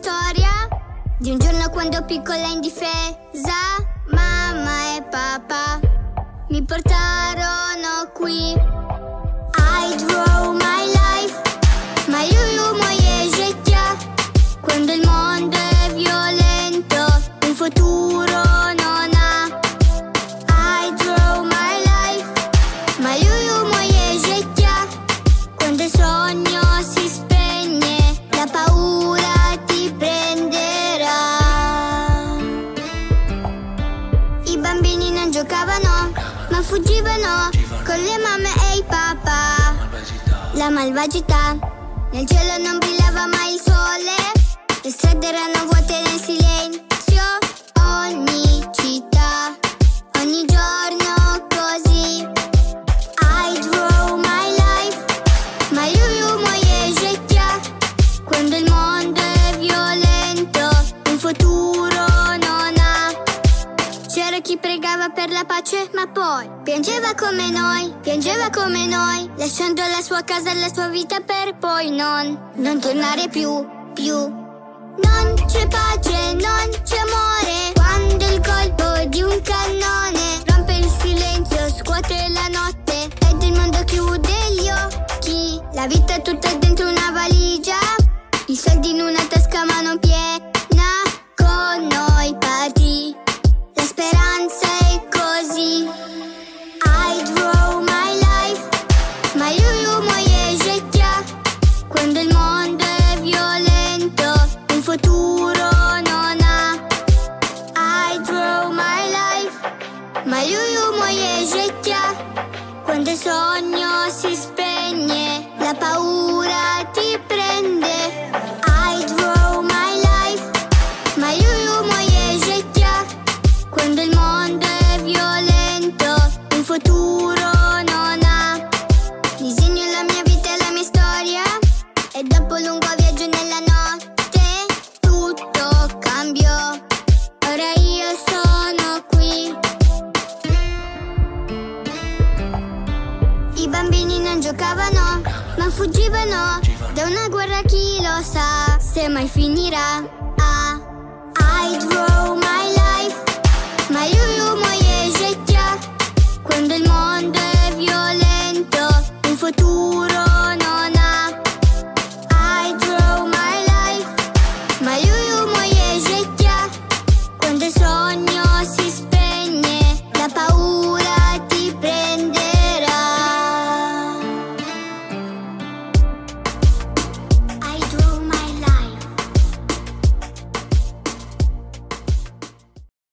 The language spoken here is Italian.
storia di un giorno quando piccola e indifesa, mamma e papà mi portarono qui. I draw my life, ma io moje życia. Quando il mondo è violento, un futuro non ha. I draw my life, ma io moje życia. Quando il sogno si spegne, la paura ti prenderà. I bambini non giocavano, ma fuggivano con le mamme e i papà. La malvagità, nel cielo non brillava mai il sole, le strade erano vuote nel silenzio. Ogni città, ogni giorno così. I draw my life, ma io moje życia. Quando il mondo è violento, un futuro non ha. C'era chi pregava per la pace, ma poi piangeva come noi, lasciando la sua casa e la sua vita per poi non tornare più. Non c'è pace, non c'è amore, quando il colpo di un cannone rompe il silenzio, scuote la notte ed il mondo chiude gli occhi. La vita è tutta dentro una valigia, i soldi in una tasca ma non piena. Con noi parti, la speranza è così. I draw my life, ma io moje życia. Quando il mondo è violento, un futuro non ha. I draw my life, ma io moje życia. Quando il sogno si spegne, la paura ti prende. I draw my life, ma io moje życia. Quando il mondo è violento, un futuro non ha. Disegno la mia vita e la mia storia, e dopo un lungo viaggio nella notte tutto cambiò. Ora io sono qui. I bambini non giocavano, ma fuggivano da una guerra, chi lo sa se mai finirà.